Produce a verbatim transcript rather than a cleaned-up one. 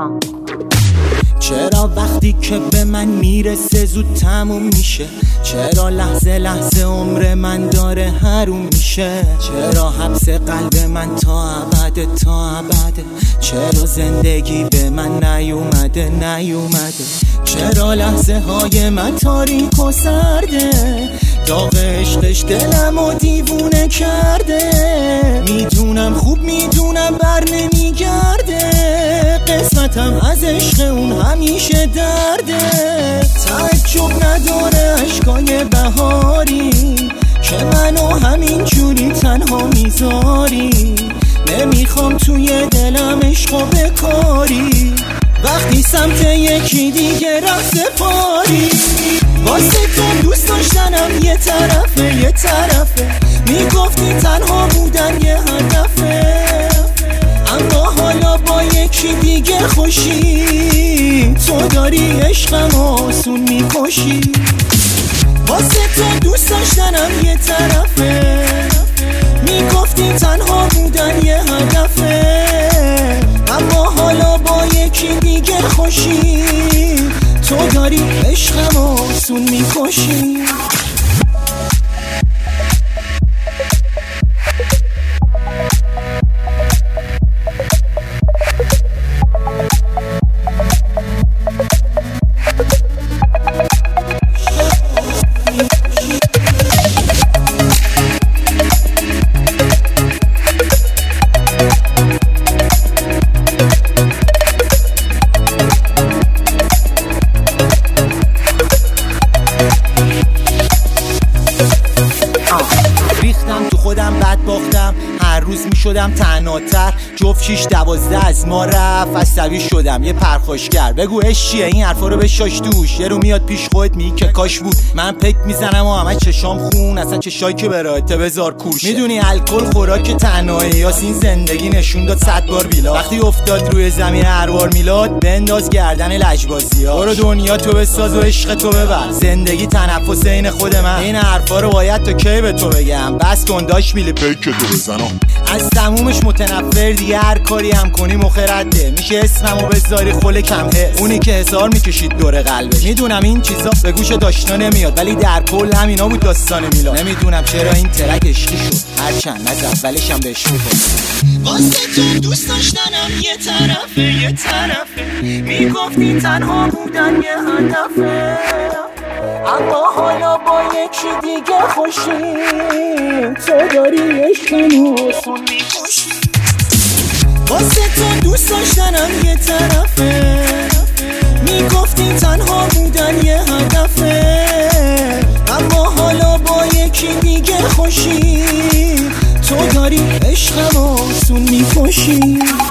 چرا وقتی که به من میرسه زود تموم میشه؟ چرا لحظه لحظه عمر من داره حروم میشه؟ چرا حبس قلب من تا ابد تا ابده؟ چرا زندگی به من نیومده نیومده؟ چرا لحظه های من تاریک و سرده؟ داغ عشقش دلمو دیوونه کرده. میدونم خوب میدونم بر نمیگرده، قسمتم از عشق اون همیشه درده. تعجب نداره اشکای بهاری که منو همین جوری تنها میذاری. نمیخوام توی دلم عشقو بکاری، وقتی سمت یکی دیگه رفت سپاری. واسه تو دوست داشتنم یه طرفه یه طرفه، میگفتی تنها بودن یه هدفه، اما حالا با یکی دیگه خوشی. تو داری عشقم آسون میکشی. واسه تو دوست داشتنم یه طرفه، میگفتی تنها بودن یه هدفه، اما حالا با یکی دیگه خوشی. تو داری عشقم آسون میکشی. ریختم تو خودم بد باختم، هر روز می شدم تنهاتر. جفت شیش دوازده از ما رفت، عصبی شدم یه پرخاشگر. بگو اش چیه این حرفا رو بشاش دوش، یه رو میاد پیش خودت می که کاش بود. من پک میزنم و همه چشام خون، اصلا چشایی که برایته بذار کورشه. میدونی الکل خوراک تنهایی یاس، این زندگی نشون داد صد بار بیلا. وقتی افتاد روی زمین هر بار میلاد، بنداز گردن لجبازی‌ها. برو دنیا تو بساز و عشق تو ببر، زندگی تنفس این خود من. این حرفا رو باید تا کی به تو بگم؟ بس کن داش میله پیک تو بزنم. از تمومش متنفر دیگه، هر کاری هم کنی مخرده. میشه اسممو بذاری خل کم حس، اونی که حسار میکشید دور قلبش. میدونم این چیزا به گوش داشتنا نمیاد، ولی در کل همینا بود داستان میلاد. نمیدونم چرا این ترک عشقی شد، هرچند از اولش هم بهش میگفتم. واسه تو دوست داشتنم یه طرفه یه طرفه، میگفتی تنها بودن یه هدفه، اما حالا با یکی دیگه خوشی. تو داری عشقمو آسون میکشی. واسه تو دوست داشتنم یه طرفه، میگفتی تنها بودن یه هدفه، اما حالا با یکی دیگه خوشی. تو داری عشقمو آسون میکشی.